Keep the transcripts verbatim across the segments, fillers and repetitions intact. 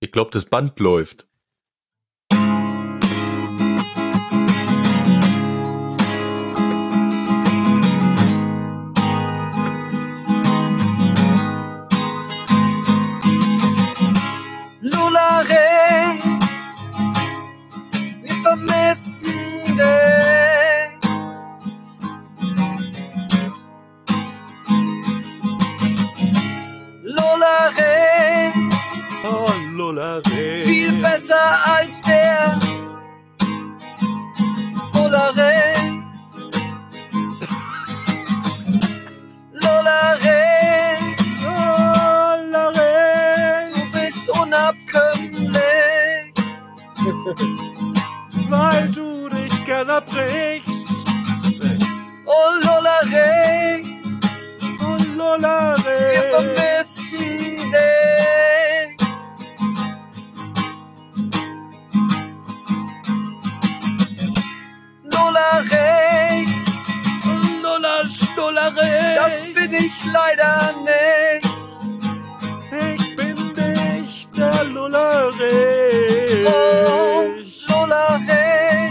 Ich glaube, das Band läuft. Lulare, wir vermissen dich. Lulare, Oh, Lulare. viel besser als der Lulare. Lulare, Lulare. du bist unabkömmlich. Weil du dich gerne brichst. Oh Lulare, Oh, Lulare. wir vermissen dich. Lulare, Lullasch, Lulare. das bin ich leider nicht. Ich bin nicht der Lulare. Oh, Lulare,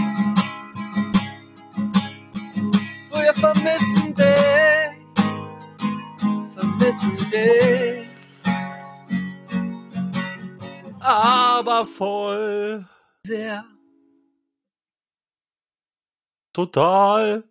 wir vermissen dich, vermissen dich. Aber voll. Sehr. Total.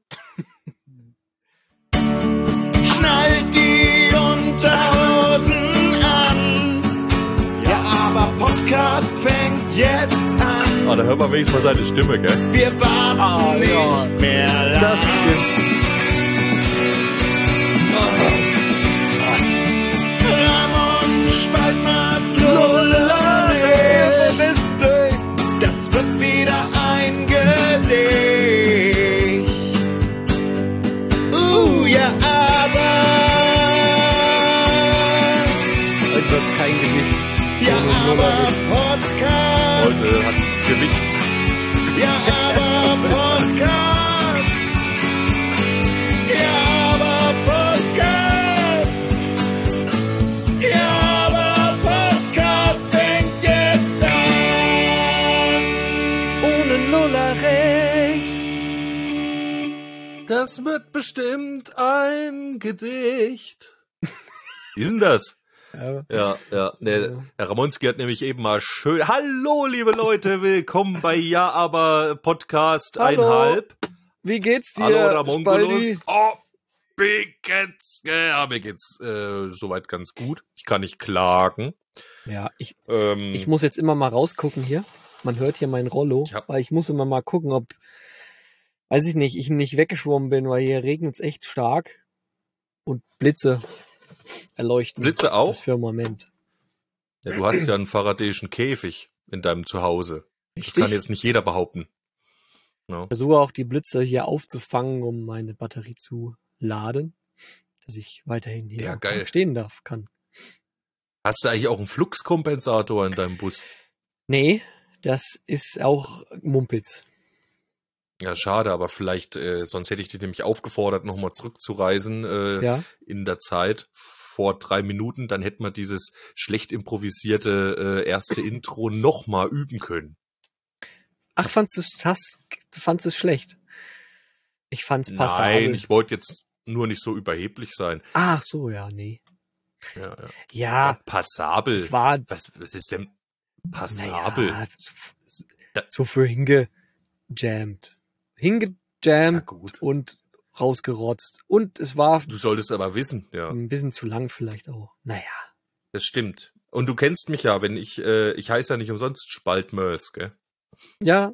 Schnallt die Unterhosen an. Ja, aber Podcast fängt jetzt an. Ah, da hört man wenigstens mal seine Stimme, gell? Wir warten Ah, nicht ja. mehr lang. Das stimmt. Ramon Spaltmaß Lulare. Das wird wieder ein Gedicht. Uh, ja, aber. Heute wird's kein Gewicht. Ja, aber Podcast. Heute hat es Gewicht. Ja, aber Podcast. Ja, aber Podcast. Ja, aber Podcast fängt jetzt an. Ohne Lulare. Das wird bestimmt ein Gedicht. Wie ist denn das? Ja. Ja, ja. Ne, Herr Ramonski hat nämlich eben mal schön. Hallo, liebe Leute, willkommen bei Ja, aber Podcast Hallo. einhalb. Wie geht's dir, Hallo, Ramongulus. Spaldi? Oh, mir geht's, äh, ja, mir geht's äh, soweit ganz gut. Ich kann nicht klagen. Ja, ich, Ähm, ich muss jetzt immer mal rausgucken hier. Man hört hier mein Rollo, Ich hab- weil ich muss immer mal gucken, ob, weiß ich nicht, ich nicht weggeschwommen bin, weil hier regnet es echt stark und Blitze erleuchten Blitze auch? das Firmament. ja, du hast ja einen faradäischen Käfig in deinem Zuhause. Das Richtig? kann jetzt nicht jeder behaupten. Ja. Ich versuche auch die Blitze hier aufzufangen, um meine Batterie zu laden, dass ich weiterhin hier Ja, auch geil. stehen darf, kann. Hast du eigentlich auch einen Fluxkompensator in deinem Bus? Nee, das ist auch Mumpitz. Ja, schade, aber vielleicht, äh, sonst hätte ich dich nämlich aufgefordert, nochmal zurückzureisen äh, Ja, in der Zeit vor drei Minuten. Dann hätten wir dieses schlecht improvisierte äh, erste Intro nochmal üben können. ach, fandst du es, du fandst es schlecht? Ich fand's passabel. Nein, ich wollte jetzt nur nicht so überheblich sein. Ach so, ja, nee. Ja, ja. Ja, Passabel. es war was, was ist denn passabel? naja, Da- so für hingejammt. Ja, Hingejammt gut. und rausgerotzt. Und es war Du solltest aber wissen, ja. ein bisschen zu lang vielleicht auch. Naja. Das stimmt. Und du kennst mich ja, wenn ich, äh, ich heiße ja nicht umsonst Spaltmörs, gell? Ja,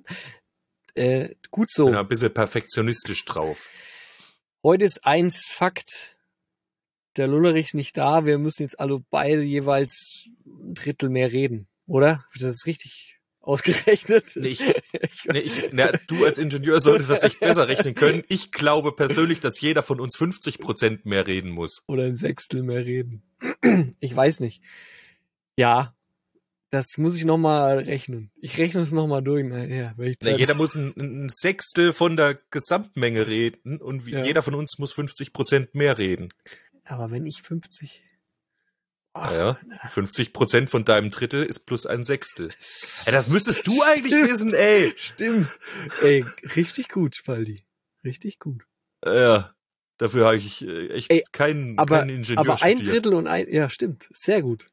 äh, gut so. Bin ja ein bisschen perfektionistisch drauf. Heute ist eins Fakt. Der Lullerich ist nicht da. Wir müssen jetzt alle beide jeweils ein Drittel mehr reden. Oder? Das ist richtig ausgerechnet. Nee, ich, nee, ich, na, du als Ingenieur solltest das echt besser rechnen können. Ich glaube persönlich, dass jeder von uns fünfzig Prozent mehr reden muss. Oder ein Sechstel mehr reden. Ich weiß nicht. Ja, das muss ich nochmal rechnen. Ich rechne es nochmal durch. Naja, welche Na, Zeit. jeder muss ein, ein Sechstel von der Gesamtmenge reden und wie, Ja. jeder von uns muss fünfzig Prozent mehr reden. Aber wenn ich fünfzig... Ja, fünfzig Prozent von deinem Drittel ist plus ein Sechstel. Ja, das müsstest du eigentlich wissen, ey. Stimmt. Ey, richtig gut, Spaldi. Richtig gut. Ja, dafür habe ich äh, echt Ey, keinen, Aber, keinen Ingenieur aber ein studiert. Drittel und ein, ja, stimmt. Sehr gut.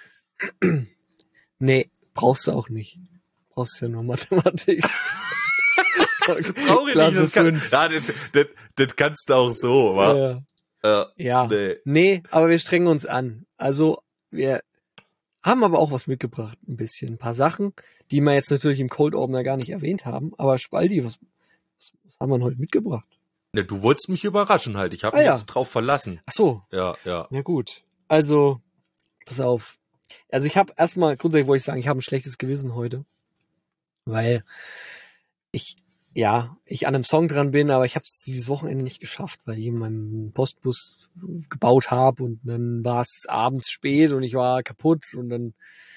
Nee, brauchst du auch nicht. Brauchst ja nur Mathematik. Brauche ich Klasse nicht. Das, kann, fünf. ja, das, das, das kannst du auch so, wa? Ja. Ja. Ja. Nee. Nee, aber wir strengen uns an. Also, wir haben aber auch was mitgebracht, ein bisschen. Ein paar Sachen, die wir jetzt natürlich im Cold Opener gar nicht erwähnt haben. Aber Spaldi, was, was, was haben wir denn heute mitgebracht? Ne, du wolltest mich überraschen halt. Ich habe Ah, mich ja. jetzt drauf verlassen. Ach so, Ja, ja. na gut. Also, pass auf. Also ich habe erstmal, grundsätzlich wollte ich sagen, ich habe ein schlechtes Gewissen heute. Weil ich, ja, ich an einem Song dran bin, aber ich habe es dieses Wochenende nicht geschafft, weil ich in meinem Postbus gebaut habe und dann war es abends spät und ich war kaputt und dann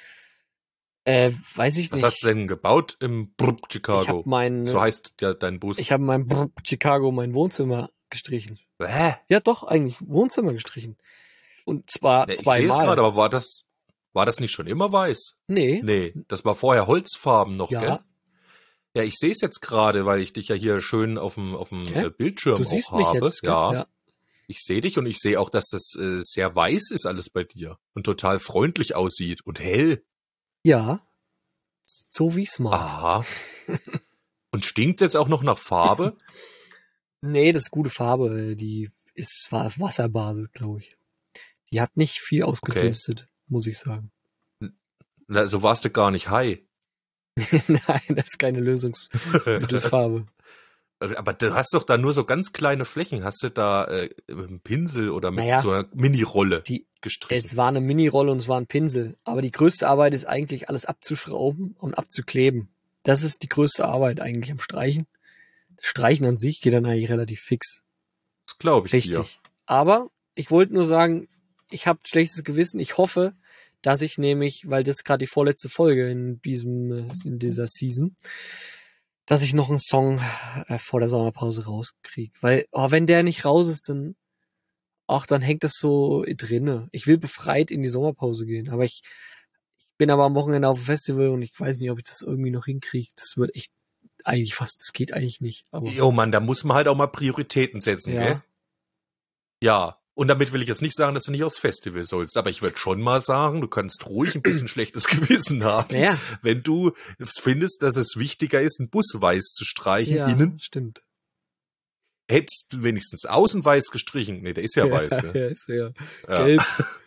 äh, weiß ich Was nicht. hast du denn gebaut im Brb Ich Chicago? habe mein, So heißt ja dein Bus. ich habe in meinem Brr Chicago mein Wohnzimmer gestrichen. Hä? Ja, doch, eigentlich Wohnzimmer gestrichen. Und zwar Ne, ich sehe es zweimal. gerade, aber war das, war das nicht schon immer weiß? Nee. Nee, das war vorher Holzfarben noch, Ja. gell? Ja, ich sehe es jetzt gerade, weil ich dich ja hier schön auf dem, auf dem Hä? äh, Bildschirm Du auch siehst habe. mich jetzt, gell? ja. ja. Ich sehe dich und ich sehe auch, dass das äh, sehr weiß ist alles bei dir und total freundlich aussieht und hell. Ja. So wie ich's mag. Aha. Und stinkt's jetzt auch noch nach Farbe? Nee, das ist gute Farbe. Die ist war auf Wasserbasis, glaube ich. Die hat nicht viel ausgedünstet, muss ich sagen. Na, so warst du gar nicht high. Nein, das ist keine Lösungsmittelfarbe. Aber du hast doch da nur so ganz kleine Flächen. Hast du da äh, mit einem Pinsel oder mit Naja, so einer Mini-Rolle die- gestrichen? Es war eine Mini-Rolle und es war ein Pinsel. Aber die größte Arbeit ist eigentlich, alles abzuschrauben und abzukleben. Das ist die größte Arbeit eigentlich am Streichen. Das Streichen an sich geht dann eigentlich relativ fix. Das glaube ich Richtig. dir. Aber ich wollte nur sagen, ich habe schlechtes Gewissen. Ich hoffe, dass ich nämlich, weil das ist gerade die vorletzte Folge in diesem äh, in dieser Season, dass ich noch einen Song äh, vor der Sommerpause rauskriege. Weil, oh, wenn der nicht raus ist, dann ach, dann hängt das so drinne. Ich will befreit in die Sommerpause gehen, aber ich, ich bin aber am Wochenende auf dem Festival und ich weiß nicht, ob ich das irgendwie noch hinkriege. Das wird echt eigentlich fast, das geht eigentlich nicht. Aber Jo, Mann, da muss man halt auch mal Prioritäten setzen, Ja. gell? Ja. Und damit will ich jetzt nicht sagen, dass du nicht aufs Festival sollst, aber ich würde schon mal sagen, du kannst ruhig ein bisschen schlechtes Gewissen haben, naja, wenn du findest, dass es wichtiger ist, einen Bus weiß zu streichen, ja, innen. stimmt. Hättest du wenigstens außen weiß gestrichen. Nee, der ist ja weiß, ja, gell? ja, ist ja Ja. gelb.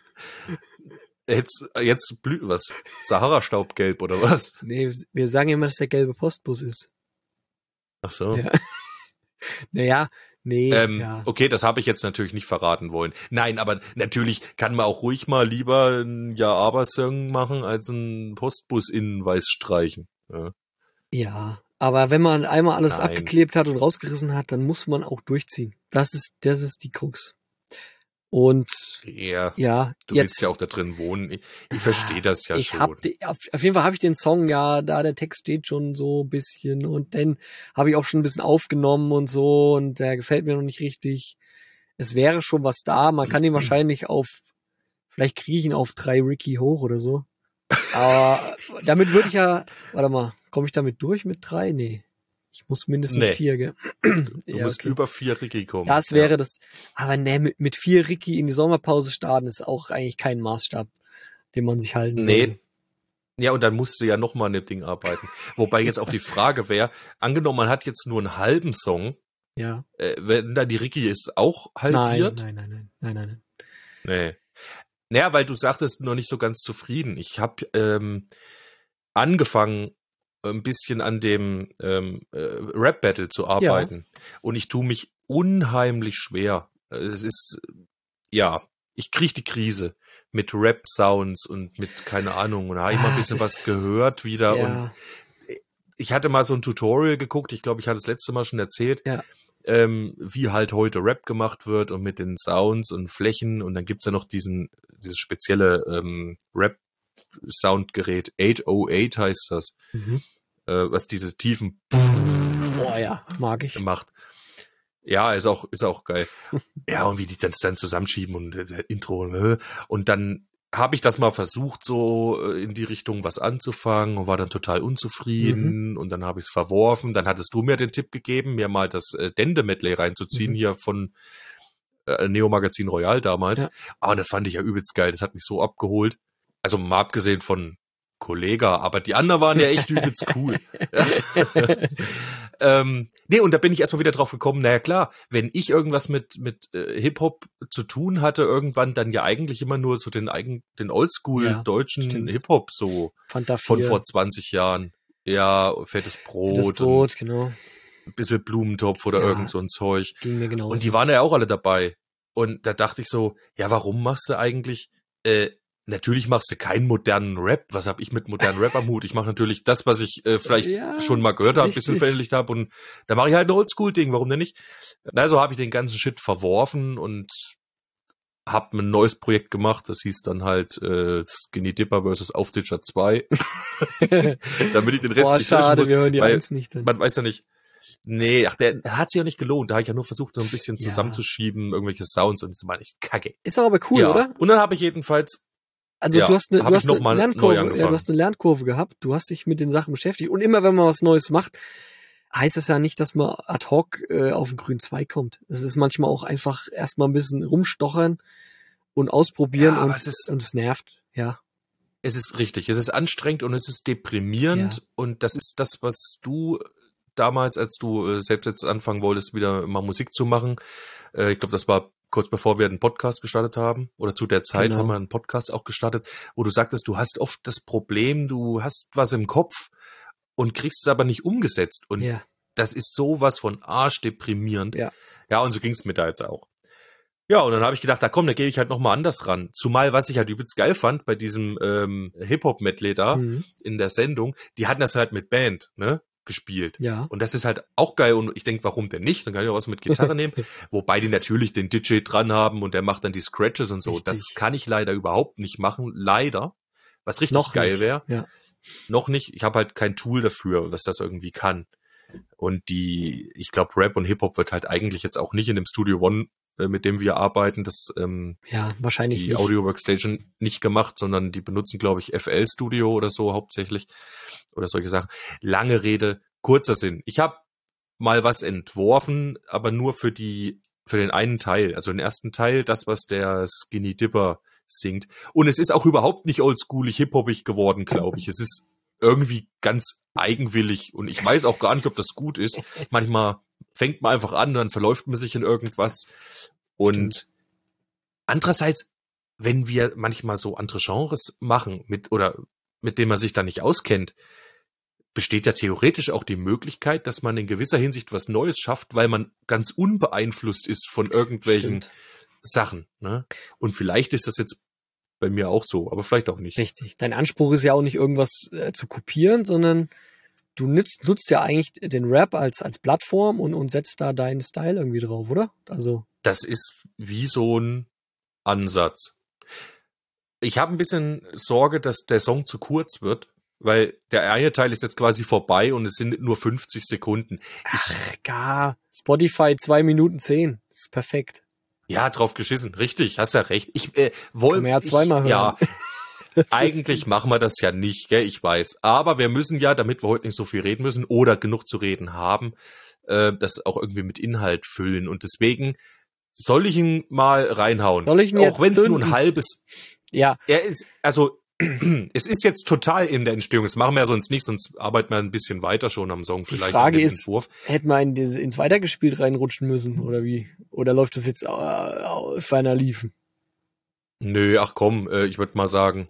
Jetzt, jetzt blüht was? Sahara-Staubgelb oder was? Nee, wir sagen immer, dass der gelbe Postbus ist. Ach so. Ja. Naja, nee, Ähm, ja. Okay, das habe ich jetzt natürlich nicht verraten wollen. Nein, aber natürlich kann man auch ruhig mal lieber einen Ja-Aber-Song machen, als einen Postbus innen weiß streichen. Ja. Ja, aber wenn man einmal alles Nein. abgeklebt hat und rausgerissen hat, dann muss man auch durchziehen. Das ist, das ist die Krux. Und Ja, ja, du jetzt willst ja auch da drin wohnen. Ich, ich verstehe das ja ich schon. hab die, auf, auf jeden Fall habe ich den Song, ja, da der Text steht schon so ein bisschen und dann habe ich auch schon ein bisschen aufgenommen und so und der gefällt mir noch nicht richtig. Es wäre schon was da, man kann ihn wahrscheinlich auf, vielleicht kriege ich ihn auf drei Ricky hoch oder so. Aber damit würde ich ja, warte mal, komme ich damit durch mit drei? Nee. Ich muss mindestens Nee. vier, gell? Du Ja, musst okay. über vier Ricky kommen. Das wäre das. Aber ne, mit, mit vier Ricky in die Sommerpause starten ist auch eigentlich kein Maßstab, den man sich halten Nee. soll. Ja, und dann musst du ja noch mal an dem Ding arbeiten. Wobei jetzt auch die Frage wäre, angenommen, man hat jetzt nur einen halben Song, Ja. äh, wenn da die Ricky ist auch Nein, halbiert? nein, nein, nein, nein, nein, nein. Nee. Naja, weil du sagtest, noch nicht so ganz zufrieden. Ich habe ähm, angefangen, ein bisschen an dem ähm, äh, Rap-Battle zu arbeiten. Und ich tue mich unheimlich schwer. Es ist, ja, ich kriege die Krise mit Rap-Sounds und mit, keine Ahnung, und da habe ich Ah, mal ein bisschen es was ist- gehört wieder. Und Ja, ich hatte mal so ein Tutorial geguckt, ich glaube, ich hatte das letzte Mal schon erzählt, Ja. ähm, wie halt heute Rap gemacht wird und mit den Sounds und Flächen. Und dann gibt's ja noch diesen, dieses spezielle ähm, Rap-Soundgerät, acht oh acht heißt das, mhm. äh, was diese tiefen Boah, ja, mag ich. macht. Ja, ist auch, ist auch geil. Ja, und wie die das dann zusammenschieben und äh, Intro, äh, und dann habe ich das mal versucht, so äh, in die Richtung was anzufangen und war dann total unzufrieden Mhm. und dann habe ich es verworfen. Dann hattest du mir den Tipp gegeben, mir mal das äh, Dende-Medley reinzuziehen Mhm. hier von äh, Neo Magazin Royal damals. Ja. Ah, das fand ich ja übelst geil. Das hat mich so abgeholt. Also mal abgesehen von Kollega, aber die anderen waren ja echt übelst cool. ähm, nee, und da bin ich erstmal wieder drauf gekommen, naja klar, wenn ich irgendwas mit mit äh, Hip-Hop zu tun hatte, irgendwann dann ja eigentlich immer nur so den eigen, den Oldschool Ja, deutschen stimmt. Hip-Hop so Fanta von vier, vor zwanzig Jahren. Ja, fettes Brot, das und Brot, genau. ein bisschen Blumentopf oder Ja. irgend so ein Zeug. Ging mir genauso. Und die waren ja auch alle dabei. Und da dachte ich so, ja, warum machst du eigentlich, äh, natürlich machst du keinen modernen Rap. Was hab ich mit modernen Rap am Hut? Ich mache natürlich das, was ich äh, vielleicht Ja, schon mal gehört habe, ein bisschen richtig. verinnerlicht habe. Und da mache ich halt ein Oldschool-Ding. Warum denn nicht? Also habe ich den ganzen Shit verworfen und habe ein neues Projekt gemacht. Das hieß dann halt äh, Skinny Dipper versus Aufditscher zwei. Damit ich den Rest Boah, nicht löschen schade, muss. wir hören die weil eins nicht. Dann. Man weiß ja nicht. Nee, ach, der hat sich ja nicht gelohnt. Da habe ich ja nur versucht, so ein bisschen Ja. zusammenzuschieben, irgendwelche Sounds, und das war nicht kacke. Ist doch aber cool, ja. oder? Und dann habe ich jedenfalls, Also Ja, du hast eine, hab du ich hast noch eine mal neu Lernkurve, ja, angefangen. du hast eine Lernkurve gehabt, du hast dich mit den Sachen beschäftigt. Und immer wenn man was Neues macht, heißt es ja nicht, dass man ad hoc äh, auf den grünen Zweig kommt. Es ist manchmal auch einfach erstmal ein bisschen rumstochern und ausprobieren Ja, aber und, es ist- und es nervt. Ja. es ist richtig, es ist anstrengend und es ist deprimierend. Ja. Und das ist das, was du damals, als du äh, selbst jetzt anfangen wolltest, wieder mal Musik zu machen. Äh, ich glaube, das war kurz bevor wir einen Podcast gestartet haben, oder zu der Zeit Genau. haben wir einen Podcast auch gestartet, wo du sagtest, du hast oft das Problem, du hast was im Kopf und kriegst es aber nicht umgesetzt. Und Ja. das ist sowas von arschdeprimierend. Ja. Ja, und so ging's mir da jetzt auch. Ja, und dann habe ich gedacht, da komm, da gehe ich halt nochmal anders ran. Zumal, was ich halt übelst geil fand bei diesem ähm, Hip-Hop-Medley da Mhm. in der Sendung, die hatten das halt mit Band, ne, gespielt. Ja. Und das ist halt auch geil und ich denke, warum denn nicht? Dann kann ich auch was mit Gitarre nehmen. Wobei die natürlich den D J dran haben und der macht dann die Scratches und so. Richtig. Das kann ich leider überhaupt nicht machen, leider. Was richtig Noch geil nicht. wäre. Ja. Noch nicht. Ich habe halt kein Tool dafür, was das irgendwie kann. Und die, ich glaube, Rap und Hip-Hop wird halt eigentlich jetzt auch nicht in dem Studio One, äh, mit dem wir arbeiten, das ähm, Ja, wahrscheinlich die nicht. Audio Workstation nicht gemacht, sondern die benutzen, glaube ich, F L Studio oder so hauptsächlich oder solche Sachen. Lange Rede, kurzer Sinn. Ich habe mal was entworfen, aber nur für die für den einen Teil, also den ersten Teil, das, was der Skinny Dipper singt. Und es ist auch überhaupt nicht oldschoolig, hip-hoppig geworden, glaube ich. Es ist irgendwie ganz eigenwillig und ich weiß auch gar nicht, ob das gut ist. Manchmal fängt man einfach an, dann verläuft man sich in irgendwas. Und Stimmt. andererseits, wenn wir manchmal so andere Genres machen, mit oder mit denen man sich da nicht auskennt, besteht ja theoretisch auch die Möglichkeit, dass man in gewisser Hinsicht was Neues schafft, weil man ganz unbeeinflusst ist von irgendwelchen Stimmt. Sachen. Ne? Und vielleicht ist das jetzt bei mir auch so, aber vielleicht auch nicht. Richtig. Dein Anspruch ist ja auch nicht irgendwas äh, zu kopieren, sondern du nutzt, nutzt ja eigentlich den Rap als, als Plattform und, und setzt da deinen Style irgendwie drauf, oder? Also, Das ist wie so ein Ansatz. Ich habe ein bisschen Sorge, dass der Song zu kurz wird, weil der eine Teil ist jetzt quasi vorbei und es sind nur fünfzig Sekunden. ach, gar. Spotify zwei Minuten zehn. Das ist perfekt. Ja, drauf geschissen. Richtig, hast ja recht. Ich äh, wollte Kann man ja zweimal ich, ja, hören. eigentlich machen wir das ja nicht, gell? Ich weiß. Aber wir müssen ja, damit wir heute nicht so viel reden müssen oder genug zu reden haben, äh, das auch irgendwie mit Inhalt füllen. Und deswegen soll ich ihn mal reinhauen. Soll ich ihn auch jetzt wenn es nur zünden? ein halbes. Ja, Er ist, also es ist jetzt total in der Entstehung. Das machen wir ja sonst nicht, sonst arbeiten wir ein bisschen weiter schon am Song die vielleicht. Frage an dem ist, Entwurf. hätte man in diese, ins Weitergespielt reinrutschen müssen, oder wie? Oder läuft das jetzt äh, auf einer Liefen? Nö, ach komm, äh, ich würde mal sagen.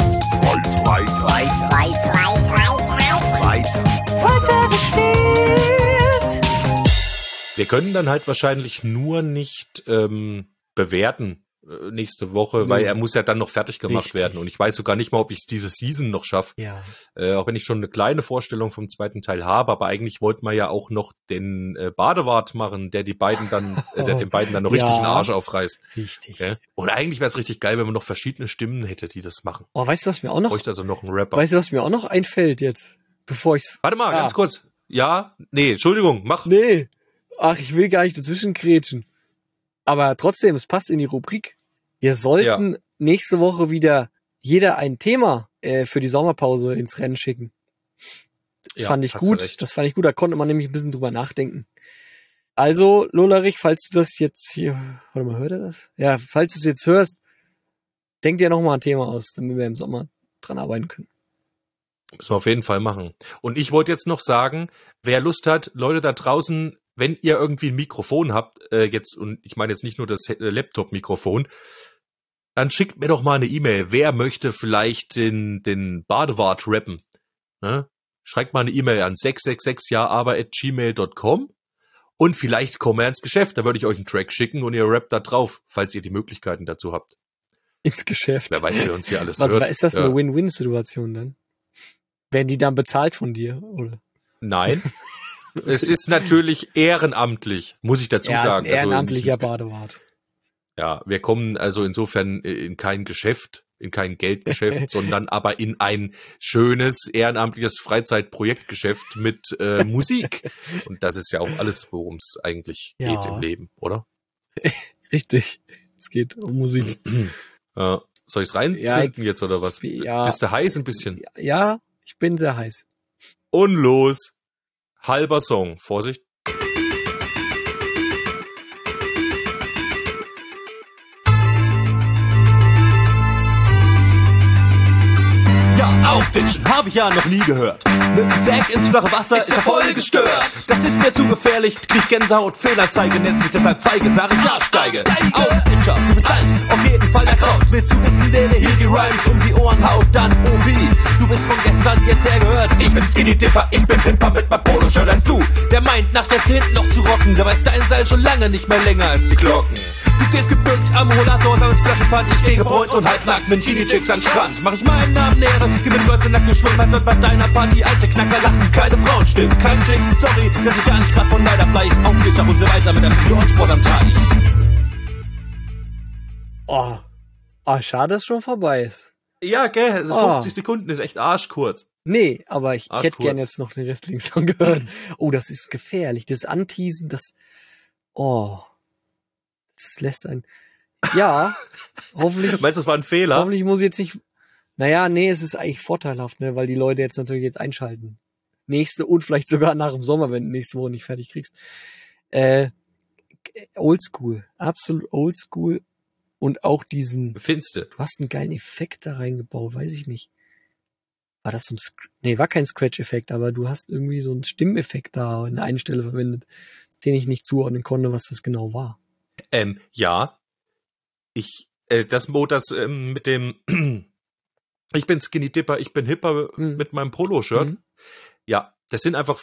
Wir können dann halt wahrscheinlich nur nicht ähm, bewerten äh, nächste Woche, Mhm. weil er muss ja dann noch fertig gemacht Richtig. werden. Und ich weiß sogar nicht mal, ob ich es diese Season noch schaffe. Ja. Äh, auch wenn ich schon eine kleine Vorstellung vom zweiten Teil habe, aber eigentlich wollten wir ja auch noch den äh, Badewart machen, der die beiden dann, äh, der den beiden dann noch richtig Ja. den Arsch aufreißt. Richtig. Gell? Und eigentlich wäre es richtig geil, wenn man noch verschiedene Stimmen hätte, die das machen. Oh, weißt du, was mir auch noch, Bräuchte also noch einen Rapper. weißt du, was mir auch noch einfällt jetzt? Bevor ich's, Warte mal, Ah. ganz kurz. Ja, nee, Entschuldigung, mach. nee. Ach, ich will gar nicht dazwischen grätschen. Aber trotzdem, es passt in die Rubrik. Wir sollten nächste Woche wieder jeder ein Thema äh, für die Sommerpause ins Rennen schicken. Das Ja, fand ich hast du gut. recht. Das fand ich gut. Da konnte man nämlich ein bisschen drüber nachdenken. Also, Lolarich, falls du das jetzt hier, warte mal, hört er das? Ja, falls du es jetzt hörst, denk dir nochmal ein Thema aus, damit wir im Sommer dran arbeiten können. Müssen wir auf jeden Fall machen. Und ich wollte jetzt noch sagen, wer Lust hat, Leute da draußen, wenn ihr irgendwie ein Mikrofon habt, äh, jetzt, und ich meine jetzt nicht nur das äh, Laptop-Mikrofon, dann schickt mir doch mal eine E-Mail. Wer möchte vielleicht den, den Badewart rappen? Ne? Schreibt mal eine E-Mail an sechs sechs sechs ja aber at gmail dot com und vielleicht kommen wir ins Geschäft. Da würde ich euch einen Track schicken und ihr rappt da drauf, falls ihr die Möglichkeiten dazu habt. Ins Geschäft. Wer weiß, wer uns hier alles Was, hört. ist das Ja. eine Win-Win-Situation dann? Werden die dann bezahlt von dir, oder? Nein. Es ist natürlich ehrenamtlich, muss ich dazu Ja, sagen. ist ein ehrenamtlicher Also nicht ins- Badewart. Ja, wir kommen also insofern in kein Geschäft, in kein Geldgeschäft, sondern aber in ein schönes, ehrenamtliches Freizeitprojektgeschäft mit äh, Musik. Und das ist ja auch alles, worum es eigentlich Ja. geht im Leben, oder? Richtig. Es geht um Musik. Äh, soll ich's reinzünden Ja, jetzt, jetzt- oder was? ja. Bist du heiß ein bisschen? Ja, ich bin sehr heiß. Und los. Halber Song. Vorsicht. Ja, aufditschen, hab ich ja noch nie gehört. Mit dem Sack ins flache Wasser ist ja voll gestört. Das ist mir zu gefährlich, krieg Gänsehaut, Fehlanzeige, nennst mich deshalb feige, sag ich ja, steige. Aufditscher, du bist alt, auf jeden Fall der Kraut. Willst du wissen, wer dir hier die Rhymes um die Ohren haut? Dann O P, du bist von gestern jetzt her gehört. Ich bin Skinny Dipper, ich bin Pimper mit meinem Poloshirt als du. Der meint nach Jahrzehnten noch zu rocken, dabei ist dein Seil schon lange nicht mehr länger als die Glocken. Du stehst gebückt am Rollator, sammels Flaschenpfand, ich gehe gebräunt und halbnackt mit Chini-Chicks an Strand. Mach ich meinen Namen Ehre, geh mit Golds nackt und schwimm halt bei deiner Party. Alte Knacker lachen, keine Frauen stimmen, kein Chicks, sorry, dass ich ankraft von leider Fleisch aufgeht und so weiter mit einem Sport am Teich. Oh, oh schade, dass es schon vorbei ist. Ja, gell, also Oh. fünfzig Sekunden ist echt arschkurz. Nee, aber ich, ich Arsch hätte kurz. gern jetzt noch den restlichen Song gehört. Oh, das ist gefährlich. Das Anteasen, das, oh, das lässt einen, ja, hoffentlich, Meinst du, das war ein Fehler? hoffentlich muss ich jetzt nicht, naja, nee, es ist eigentlich vorteilhaft, ne, weil die Leute jetzt natürlich jetzt einschalten. Nächste und vielleicht sogar nach dem Sommer, wenn du nächste Woche nicht fertig kriegst. Äh, oldschool, absolut oldschool und auch diesen, Findest du? du hast einen geilen Effekt da reingebaut, weiß ich nicht. War das so ein, Sc- nee, war kein Scratch-Effekt, aber du hast irgendwie so einen Stimmeffekt da an der einen Stelle verwendet, den ich nicht zuordnen konnte, was das genau war. Ähm, ja. Ich, äh, das Mo, das ähm, mit dem ich bin Skinny Dipper, ich bin Hipper Mhm. mit meinem Polo-Shirt. Mhm. Ja, das sind einfach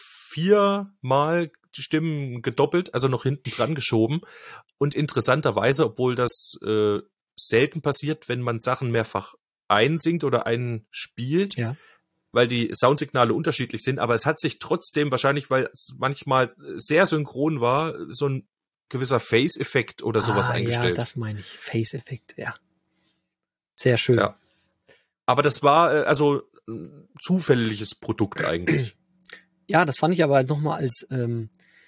viermal die Stimmen gedoppelt, also noch hinten dran geschoben. Und interessanterweise, obwohl das äh, selten passiert, wenn man Sachen mehrfach einsingt oder einspielt, Ja. weil die Soundsignale unterschiedlich sind, aber es hat sich trotzdem wahrscheinlich, weil es manchmal sehr synchron war, so ein gewisser Face-Effekt oder sowas ah, eingestellt. Ja, das meine ich. Face-Effekt, ja. Sehr schön. Ja. Aber das war äh, also ein zufälliges Produkt eigentlich. Ja, das fand ich aber nochmal als, ähm,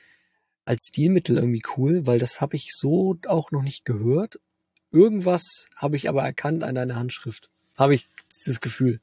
als Stilmittel irgendwie cool, weil das habe ich so auch noch nicht gehört. Irgendwas habe ich aber erkannt an deiner Handschrift. Habe ich dieses Gefühl.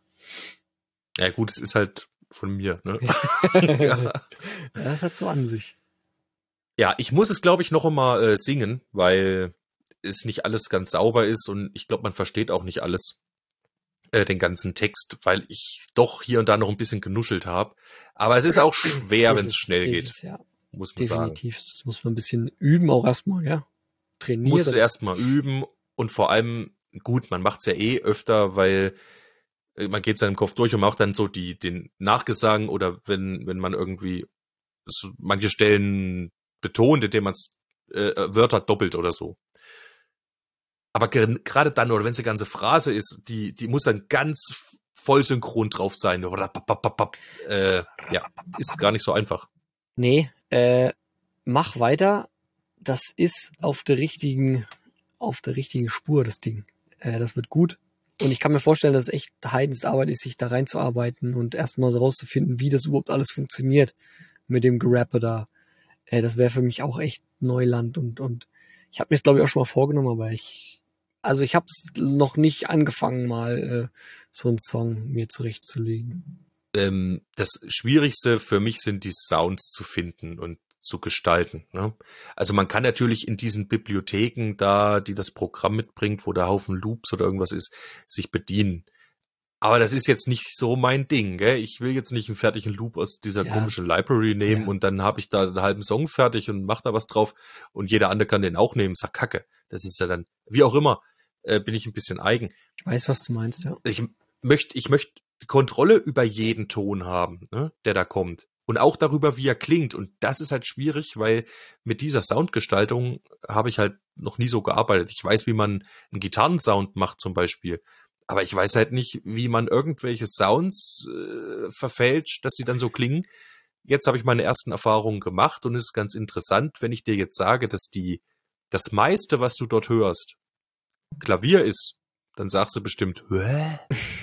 Ja gut, es ist halt von mir. Ne? ja. Ja. Das hat so an sich. Ja, ich muss es, glaube ich, noch einmal äh, singen, weil es nicht alles ganz sauber ist und ich glaube, man versteht auch nicht alles, äh, den ganzen Text, weil ich doch hier und da noch ein bisschen genuschelt habe. Aber es ist auch schwer, wenn es Ist schnell ist geht, Es, ja, muss man sagen. definitiv. Das muss man ein bisschen üben auch erstmal, ja. Trainieren. Muss es erstmal üben und vor allem, gut, man macht es ja eh öfter, weil äh, man geht seinem Kopf durch und macht dann so die den Nachgesang oder wenn wenn man irgendwie so manche Stellen betont, indem man äh, Wörter doppelt oder so. Aber ger- gerade dann, oder wenn es eine ganze Phrase ist, die die muss dann ganz voll synchron drauf sein. Oder pap, pap, pap, pap. Äh, ja, ist gar nicht so einfach. Nee, äh, mach weiter. Das ist auf der richtigen, auf der richtigen Spur, das Ding. Äh, das wird gut. Und ich kann mir vorstellen, dass es echt Heidensarbeit ist, sich da reinzuarbeiten und erstmal so rauszufinden, wie das überhaupt alles funktioniert mit dem Gerappe da. Äh, das wäre für mich auch echt Neuland und, und ich habe mir das, glaube ich, auch schon mal vorgenommen, aber ich also ich habe es noch nicht angefangen, mal äh, so einen Song mir zurechtzulegen. Ähm, das Schwierigste für mich sind die Sounds zu finden und zu gestalten. Ne? Also man kann natürlich in diesen Bibliotheken da, die das Programm mitbringt, wo der Haufen Loops oder irgendwas ist, sich bedienen. Aber das ist jetzt nicht so mein Ding, gell? Ich will jetzt nicht einen fertigen Loop aus dieser Ja. komischen Library nehmen Ja. und dann habe ich da einen halben Song fertig und mach da was drauf und jeder andere kann den auch nehmen. Sag Kacke. Das ist ja dann, wie auch immer, äh, bin ich ein bisschen eigen. Ich weiß, was du meinst, ja. Ich möchte, ich möchte Kontrolle über jeden Ton haben, ne, der da kommt. Und auch darüber, wie er klingt. Und das ist halt schwierig, weil mit dieser Soundgestaltung habe ich halt noch nie so gearbeitet. Ich weiß, wie man einen Gitarrensound macht zum Beispiel. Aber ich weiß halt nicht, wie man irgendwelche Sounds äh, verfälscht, dass sie dann so klingen. Jetzt habe ich meine ersten Erfahrungen gemacht und es ist ganz interessant, wenn ich dir jetzt sage, dass die das meiste, was du dort hörst, Klavier ist, dann sagst du bestimmt, hä?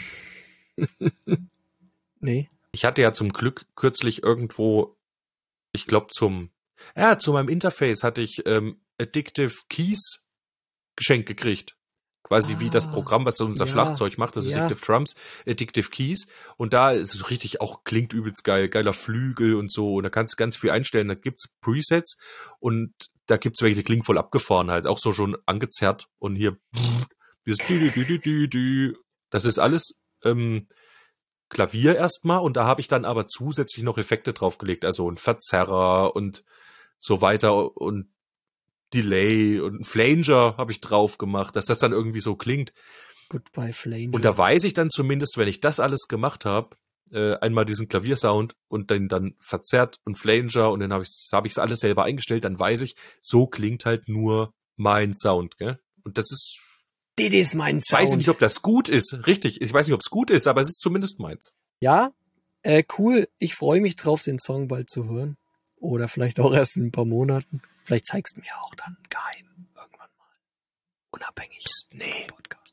Nee. Ich hatte ja zum Glück kürzlich irgendwo, ich glaube zum, ja, zu meinem Interface hatte ich ähm, Addictive Keys geschenkt gekriegt. Quasi Ah, wie das Programm, was unser ja, Schlagzeug macht, das ja. Addictive Drums, Addictive Keys. Und da ist es richtig auch, klingt übelst geil, geiler Flügel und so. Und da kannst du ganz viel einstellen. Da gibt's Presets und da gibt's welche, die klingen voll abgefahren halt, auch so schon angezerrt. Und hier, dieses Dü, Dü, Dü, Dü, Dü. Das ist alles ähm, Klavier erstmal und da habe ich dann aber zusätzlich noch Effekte draufgelegt, also ein Verzerrer und so weiter und Delay und ein Flanger habe ich drauf gemacht, dass das dann irgendwie so klingt. Goodbye Flanger. Und da weiß ich dann zumindest, wenn ich das alles gemacht habe, äh, einmal diesen Klaviersound und den dann verzerrt und Flanger und dann habe ich habe ich es alles selber eingestellt, dann weiß ich, so klingt halt nur mein Sound, gell? Und das ist, Das ist mein ich weiß nicht, ob das gut ist, richtig, ich weiß nicht, ob es gut ist, aber es ist zumindest meins. Ja, äh, cool. Ich freue mich drauf, den Song bald zu hören. Oder vielleicht auch erst in ein paar Monaten. Vielleicht zeigst du mir auch dann geheim irgendwann mal. Unabhängig. Psst, nee. Podcast.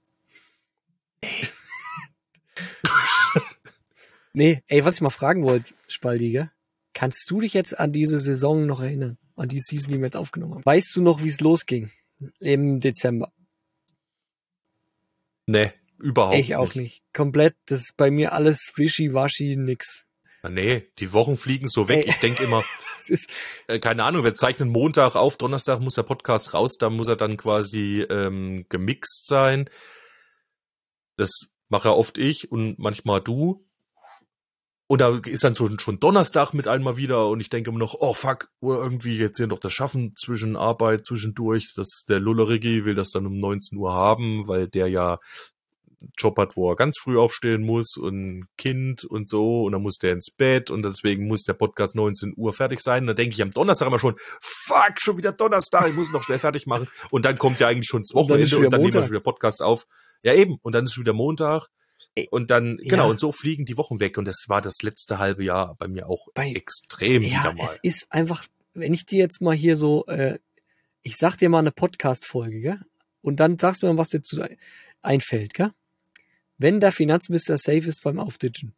Nee, ey, was ich mal fragen wollte, Spaldi, gell? Kannst du dich jetzt an diese Saison noch erinnern? An die Season, die wir jetzt aufgenommen haben? Weißt du noch, wie es losging? Im Dezember. Nee, überhaupt Ich auch nicht. Komplett, das ist bei mir alles wischiwaschi, nix. Na nee, die Wochen fliegen so weg. Ey. Ich denke immer, Das ist, äh, keine Ahnung, wir zeichnen Montag auf, Donnerstag muss der Podcast raus, da muss er dann quasi ähm, gemixt sein. Das mache ja oft ich und manchmal du. Und da ist dann schon, schon Donnerstag mit einmal wieder und ich denke immer noch, oh fuck, oder irgendwie jetzt hier noch das Schaffen zwischen Arbeit, zwischendurch. Das, der Lullerigi will das dann um neunzehn Uhr haben, weil der ja einen Job hat, wo er ganz früh aufstehen muss und ein Kind und so und dann muss der ins Bett und deswegen muss der Podcast neunzehn Uhr fertig sein. Und dann denke ich am Donnerstag immer schon, fuck, schon wieder Donnerstag, ich muss noch schnell fertig machen. Und dann kommt ja eigentlich schon das Und dann ist Wochenende wieder und dann nehmen wir Montag. schon wieder Podcast auf. Ja eben, und dann ist wieder Montag. Ey, Und dann, ja. genau, und so fliegen die Wochen weg. Und das war das letzte halbe Jahr bei mir auch Bei- extrem ja, wieder mal. es ist einfach, wenn ich dir jetzt mal hier so, äh, ich sag dir mal eine Podcast-Folge, gell? Und dann sagst du mir, was dir zu einfällt, gell? Wenn der Finanzminister safe ist beim Aufditschen.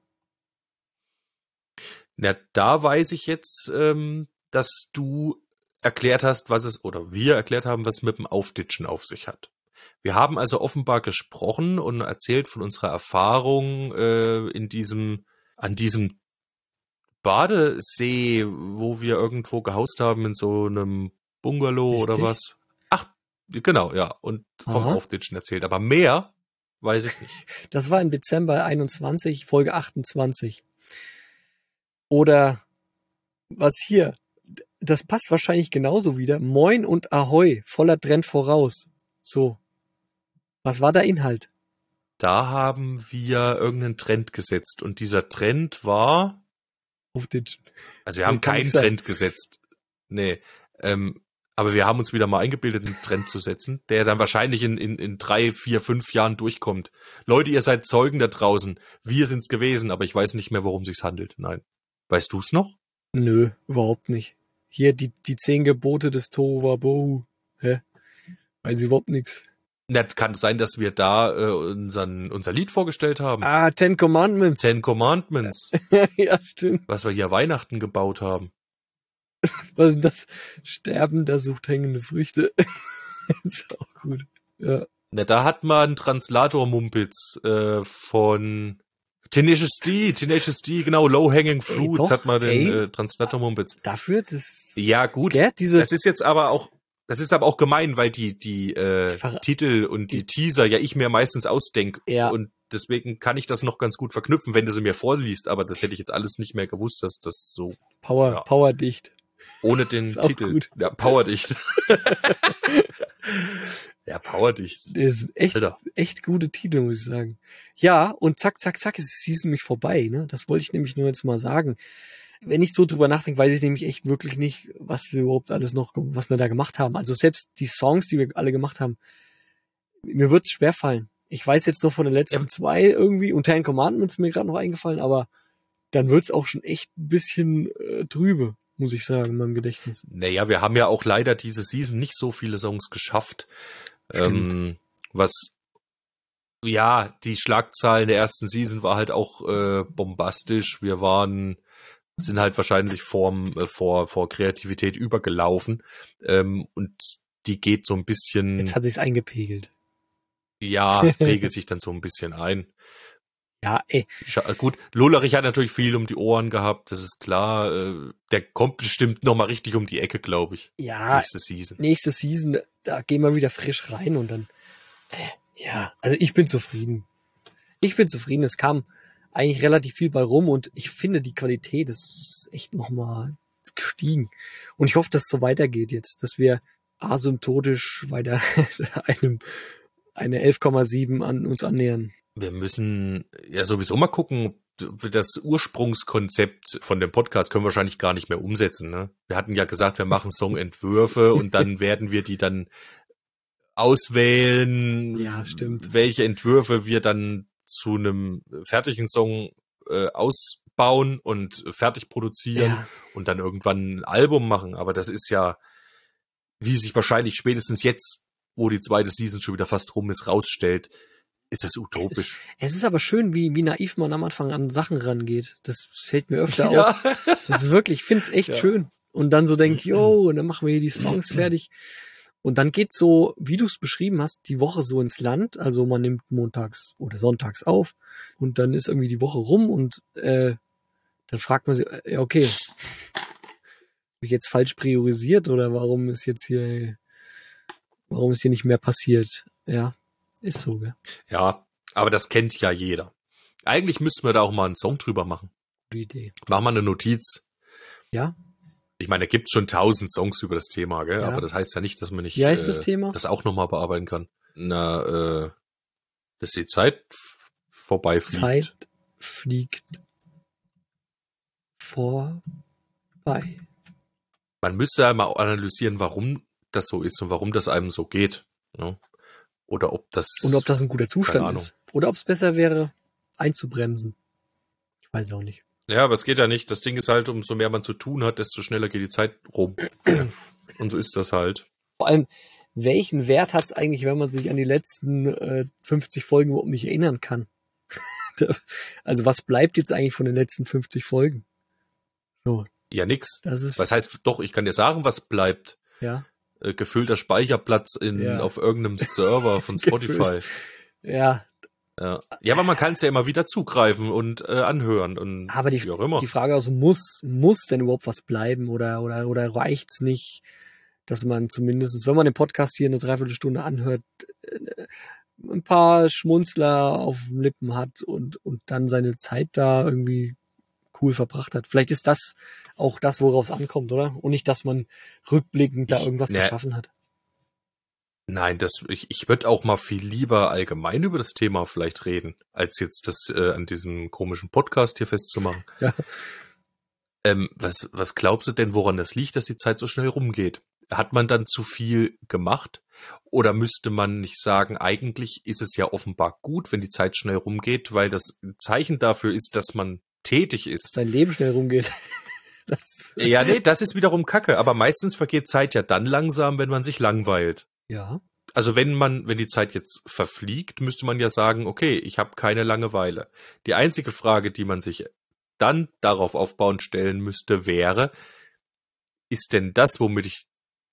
Na, da weiß ich jetzt, ähm, dass du erklärt hast, was es, oder wir erklärt haben, was es mit dem Aufditschen auf sich hat. Wir haben also offenbar gesprochen und erzählt von unserer Erfahrung äh, in diesem, an diesem Badesee, wo wir irgendwo gehaust haben in so einem Bungalow Richtig. oder was. Ach, genau, ja. Und vom Aha. Aufditschen erzählt. Aber mehr weiß ich nicht. Das war im Dezember einundzwanzig, Folge achtundzwanzig. Oder was hier? Das passt wahrscheinlich genauso wieder. Moin und Ahoi, voller Trend voraus. So. Was war der Inhalt? Da haben wir irgendeinen Trend gesetzt. Und dieser Trend war, Aufditschen. also wir haben Nee, kann keinen nicht sein. Trend gesetzt. Nee. Ähm, aber wir haben uns wieder mal eingebildet, einen Trend zu setzen, der dann wahrscheinlich in, in, in drei, vier, fünf Jahren durchkommt. Leute, ihr seid Zeugen da draußen. Wir sind's gewesen, aber ich weiß nicht mehr, worum sich's handelt. Nein. Weißt du's noch? Nö, überhaupt nicht. Hier die, die zehn Gebote des Tohuwabohu. Hä? Weiß überhaupt nichts. Nett kann sein, dass wir da äh, unseren, unser Lied vorgestellt haben. Ah, Ten Commandments. Ten Commandments, Ja, stimmt. was wir hier Weihnachten gebaut haben. Was ist das? Sterben, da sucht hängende Früchte. Ist auch gut. Ja. Na, da hat man einen Translator-Mumpitz äh, von Tenacious D, Tenacious D, genau, Low-Hanging Fruits doch, hat man den ey. äh, Translator-Mumpitz. Dafür, das, Ja, gut. gell, diese, Das ist jetzt aber auch, das ist aber auch gemein, weil die, die äh, Ich verra- Titel und die, die- Teaser ja ich mir meistens ausdenke. Ja. Und deswegen kann ich das noch ganz gut verknüpfen, wenn du sie mir vorliest. Aber das hätte ich jetzt alles nicht mehr gewusst, dass das so Power, ja. powerdicht. ohne den Ist auch Titel. gut. Ja, powerdicht. ja, powerdicht. Das ist echt, Alter. echt gute Titel, muss ich sagen. Ja, und zack, zack, zack, ist die Season nämlich vorbei, ne? Das wollte ich nämlich nur jetzt mal sagen. Wenn ich so drüber nachdenke, weiß ich nämlich echt wirklich nicht, was wir überhaupt alles noch, was wir da gemacht haben. Also selbst die Songs, die wir alle gemacht haben, mir wird es schwerfallen. Ich weiß jetzt noch von den letzten Ja. zwei irgendwie, und Ten Commandments mir gerade noch eingefallen, aber dann wird es auch schon echt ein bisschen äh, trübe, muss ich sagen, in meinem Gedächtnis. Naja, wir haben ja auch leider diese Season nicht so viele Songs geschafft. Stimmt. Ähm, was, ja, die Schlagzeilen der ersten Season war halt auch äh, bombastisch. Wir waren, sind halt wahrscheinlich vorm, äh, vor, vor Kreativität übergelaufen. Ähm, und die geht so ein bisschen, Jetzt hat sich's eingepegelt. ja, pegelt sich dann so ein bisschen ein. Ja, ey, Scha- Gut, Lullerich hat natürlich viel um die Ohren gehabt, das ist klar. Äh, der kommt bestimmt nochmal richtig um die Ecke, glaube ich. ja, Nächste Season. nächste Season, da gehen wir wieder frisch rein und dann, äh, ja, also ich bin zufrieden. Ich bin zufrieden. Es kam eigentlich relativ viel bei rum und ich finde, die Qualität ist echt nochmal gestiegen. Und ich hoffe, dass es so weitergeht jetzt, dass wir asymptotisch weiter einem, eine elf Komma sieben an uns annähern. Wir müssen ja sowieso mal gucken, ob wir das Ursprungskonzept von dem Podcast können wir wahrscheinlich gar nicht mehr umsetzen. Ne? Wir hatten ja gesagt, wir machen Songentwürfe und dann werden wir die dann auswählen, Ja, stimmt. welche Entwürfe wir dann zu einem fertigen Song äh, ausbauen und fertig produzieren Ja. und dann irgendwann ein Album machen. Aber das ist ja, wie sich wahrscheinlich spätestens jetzt, wo die zweite Season schon wieder fast rum ist, rausstellt, ist das utopisch. Es ist aber schön, wie, wie naiv man am Anfang an Sachen rangeht. Das fällt mir öfter auf. Ja. Das ist wirklich, ich finde es echt Ja. schön. Und dann so denkt, yo, und dann machen wir hier die Songs fertig. Und dann geht so, wie du es beschrieben hast, die Woche so ins Land. Also man nimmt montags oder sonntags auf und dann ist irgendwie die Woche rum und äh, dann fragt man sich, äh, ja, okay, habe ich jetzt falsch priorisiert oder warum ist jetzt hier, warum ist hier nicht mehr passiert? Ja, ist so, gell? Ja, aber das kennt ja jeder. Eigentlich müssten wir da auch mal einen Song drüber machen. Gute Idee. Mach mal eine Notiz. Ja? Ich meine, da gibt's schon tausend Songs über das Thema, gell? Ja. Aber das heißt ja nicht, dass man nicht Wie heißt äh, das Thema? das auch nochmal bearbeiten kann. Na, äh, dass die Zeit f- vorbeifliegt. Zeit fliegt vorbei. Man müsste ja mal analysieren, warum das so ist und warum das einem so geht. Ne? Oder ob das... Und ob das ein guter Keine Zustand Ahnung. ist. Oder ob es besser wäre, einzubremsen. Ich weiß auch nicht. Ja, aber es geht ja nicht. Das Ding ist halt, umso mehr man zu tun hat, desto schneller geht die Zeit rum. Und so ist das halt. Vor allem, welchen Wert hat es eigentlich, wenn man sich an die letzten äh, fünfzig Folgen überhaupt nicht erinnern kann? Also was bleibt jetzt eigentlich von den letzten fünfzig Folgen? So, Ja, nix. das ist, Was heißt, doch, ich kann dir sagen, was bleibt. ja, Äh, gefüllter Speicherplatz in, Ja. auf irgendeinem Server von Spotify. ja, Ja. ja, aber man kann es ja immer wieder zugreifen und äh, anhören und aber die, wie auch immer. die Frage also, muss, muss denn überhaupt was bleiben oder, oder, oder reicht's nicht, dass man zumindest, wenn man den Podcast hier eine Dreiviertelstunde anhört, äh, ein paar Schmunzler auf den Lippen hat und, und dann seine Zeit da irgendwie cool verbracht hat. Vielleicht ist das auch das, worauf es ankommt, oder? Und nicht, dass man rückblickend da Ich- irgendwas ne. geschaffen hat. Nein, das ich, ich würde auch mal viel lieber allgemein über das Thema vielleicht reden, als jetzt das äh, an diesem komischen Podcast hier festzumachen. Ja. Ähm, was, was glaubst du denn, woran das liegt, dass die Zeit so schnell rumgeht? Hat man dann zu viel gemacht? Oder müsste man nicht sagen, eigentlich ist es ja offenbar gut, wenn die Zeit schnell rumgeht, weil das ein Zeichen dafür ist, dass man tätig Dass ist. sein Leben schnell rumgeht. Das, Ja, nee, das ist wiederum Kacke, aber meistens vergeht Zeit ja dann langsam, wenn man sich langweilt. ja. Also wenn man, wenn die Zeit jetzt verfliegt, müsste man ja sagen, okay, ich habe keine Langeweile. Die einzige Frage, die man sich dann darauf aufbauend stellen müsste, wäre, ist denn das, womit ich die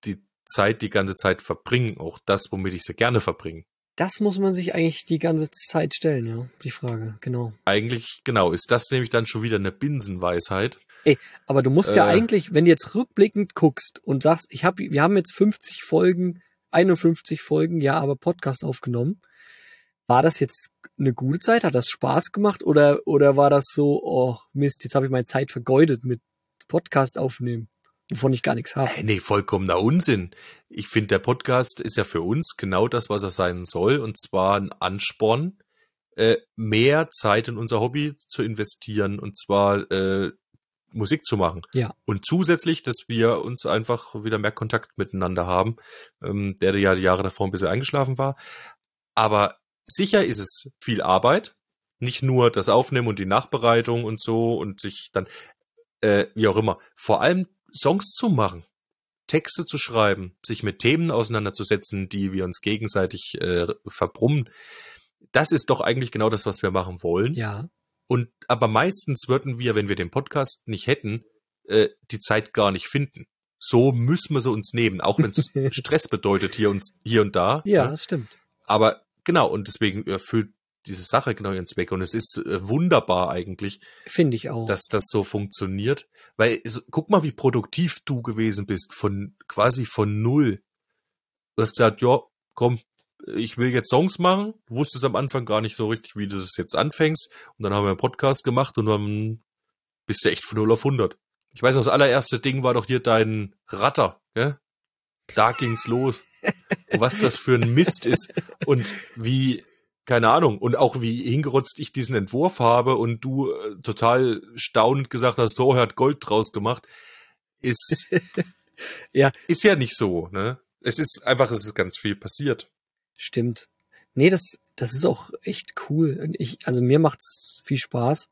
Zeit die ganze Zeit verbringen, auch das, womit ich sie gerne verbringe. Das muss man sich eigentlich die ganze Zeit stellen, ja, die Frage, genau. Eigentlich, genau, ist das nämlich dann schon wieder eine Binsenweisheit. Ey, aber du musst Äh. ja eigentlich, wenn du jetzt rückblickend guckst und sagst, ich hab, wir haben jetzt fünfzig Folgen, einundfünfzig Folgen, ja, aber Podcast aufgenommen. War das jetzt eine gute Zeit? Hat das Spaß gemacht? Oder, oder war das so, oh Mist, jetzt habe ich meine Zeit vergeudet mit Podcast aufnehmen, wovon ich gar nichts habe? Hey, nee, vollkommener Unsinn. Ich finde, der Podcast ist ja für uns genau das, was er sein soll, und zwar ein Ansporn, äh, mehr Zeit in unser Hobby zu investieren, und zwar äh, Musik zu machen. Ja. Und zusätzlich, dass wir uns einfach wieder mehr Kontakt miteinander haben, ähm, der ja die Jahre davor ein bisschen eingeschlafen war. Aber sicher ist es viel Arbeit, nicht nur das Aufnehmen und die Nachbereitung und so und sich dann, äh, wie auch immer, vor allem Songs zu machen, Texte zu schreiben, sich mit Themen auseinanderzusetzen, die wir uns gegenseitig äh, verbrummen. Das ist doch eigentlich genau das, was wir machen wollen. Ja. Und aber meistens würden wir, wenn wir den Podcast nicht hätten, äh, die Zeit gar nicht finden. So müssen wir sie uns nehmen, auch wenn es Stress bedeutet hier, uns, hier und da. Ja, ne? Das stimmt. Aber genau, und deswegen erfüllt diese Sache genau ihren Zweck. Und es ist äh, wunderbar eigentlich, Finde ich auch. dass das so funktioniert. Weil, es, guck mal, wie produktiv du gewesen bist, von quasi von null. Du hast gesagt, ja, komm, ich will jetzt Songs machen. Du wusstest am Anfang gar nicht so richtig, wie du es jetzt anfängst. Und dann haben wir einen Podcast gemacht und dann bist du echt von null auf hundert. Ich weiß, das allererste Ding war doch hier dein Ratter, gell? Da ging's los. Und was das für ein Mist ist und wie, keine Ahnung, und auch wie hingerotzt ich diesen Entwurf habe und du äh, total staunend gesagt hast, oh, er hat Gold draus gemacht, ist, Ja. ist ja nicht so, ne? Es ist einfach, es ist ganz viel passiert. Stimmt. Nee, das, das ist auch echt cool. Und Ich, also mir macht's viel Spaß,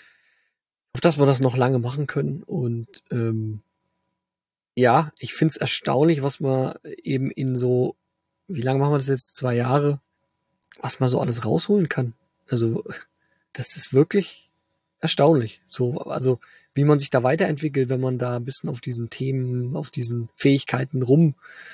auf dass wir das noch lange machen können. Und ähm, ja, ich find's erstaunlich, was man eben in so, wie lange machen wir das jetzt? Zwei Jahre, was man so alles rausholen kann. Also das ist wirklich erstaunlich. So, also wie man sich da weiterentwickelt, wenn man da ein bisschen auf diesen Themen, auf diesen Fähigkeiten rum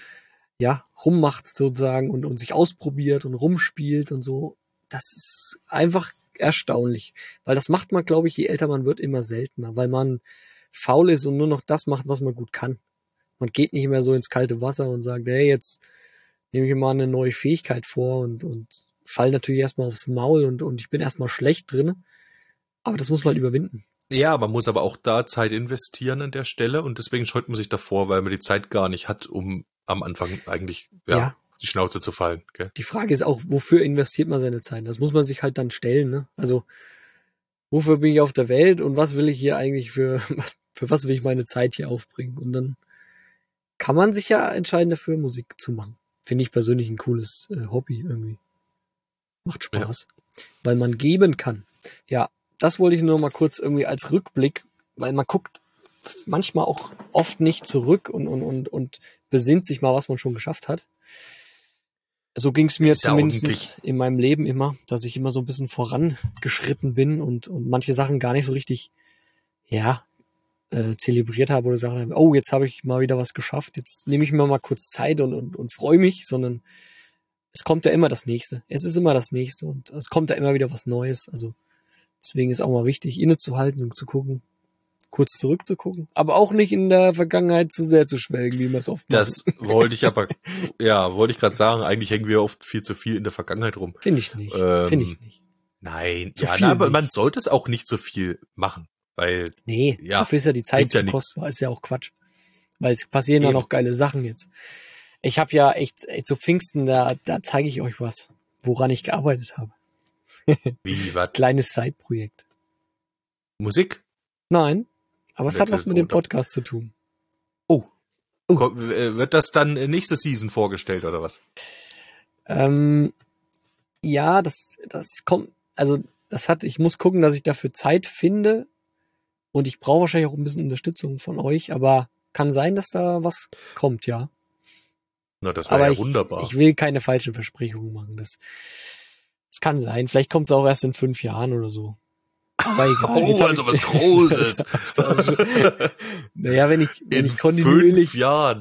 ja, rummacht sozusagen und, und sich ausprobiert und rumspielt und so. Das ist einfach erstaunlich. Weil das macht man, glaube ich, je älter man wird, immer seltener. Weil man faul ist und nur noch das macht, was man gut kann. Man geht nicht mehr so ins kalte Wasser und sagt, hey, jetzt nehme ich mir mal eine neue Fähigkeit vor und, und fall natürlich erstmal aufs Maul und, und ich bin erstmal schlecht drin. Aber das muss man halt überwinden. Ja, man muss aber auch da Zeit investieren an der Stelle und deswegen scheut man sich davor, weil man die Zeit gar nicht hat, um am Anfang eigentlich ja, Ja. die Schnauze zu fallen. Gell? Die Frage ist auch, wofür investiert man seine Zeit? Das muss man sich halt dann stellen, ne? Also, wofür bin ich auf der Welt und was will ich hier eigentlich für, was, für was will ich meine Zeit hier aufbringen? Und dann kann man sich ja entscheiden dafür, Musik zu machen. Finde ich persönlich ein cooles äh, Hobby irgendwie. Macht Spaß. Weil man geben kann. Ja, das wollte ich nur mal kurz irgendwie als Rückblick, weil man guckt manchmal auch oft nicht zurück und, und, und, und besinnt sich mal, was man schon geschafft hat. So ging es mir Ist ja zumindest ordentlich. in meinem Leben immer, dass ich immer so ein bisschen vorangeschritten bin und, und manche Sachen gar nicht so richtig, ja, äh, zelebriert habe oder gesagt habe, oh, jetzt habe ich mal wieder was geschafft, jetzt nehme ich mir mal kurz Zeit und, und, und freue mich, sondern es kommt ja immer das Nächste. Es ist immer das Nächste und es kommt ja immer wieder was Neues. Also deswegen ist auch mal wichtig, innezuhalten und zu gucken, kurz zurückzugucken, aber auch nicht in der Vergangenheit zu sehr zu schwelgen, wie man es oft macht. Das wollte ich aber, ja, wollte ich gerade sagen, eigentlich hängen wir oft viel zu viel in der Vergangenheit rum. Finde ich nicht. Ähm, Finde ich nicht. Nein, Zu ja, viel na, aber nicht. man sollte es auch nicht so viel machen, weil Nee, ja, dafür ist ja die Zeit bringt ja zu nix. kostbar, ist ja auch Quatsch. Weil es passieren ja Eben. noch geile Sachen jetzt. Ich habe ja echt, echt zu Pfingsten, da, da zeige ich euch was, woran ich gearbeitet habe. wie, was? Kleines Zeitprojekt. Musik? Nein, aber es hat Nette was mit dem Oder- Podcast zu tun. Oh. Oh. Komm, äh, wird das dann äh, nächste Season vorgestellt oder was? Ähm, ja, das, das kommt, also das hat, ich muss gucken, dass ich dafür Zeit finde und ich brauche wahrscheinlich auch ein bisschen Unterstützung von euch, aber kann sein, dass da was kommt, ja. Na, das wäre Aber ja ich, wunderbar. ich will keine falschen Versprechungen machen. Das, das kann sein. Vielleicht kommt es auch erst in fünf Jahren oder so. Aber egal. Oh, Jetzt hab also ich's- was Großes. Naja, wenn ich, wenn In ich kontinuierlich fünf Jahren.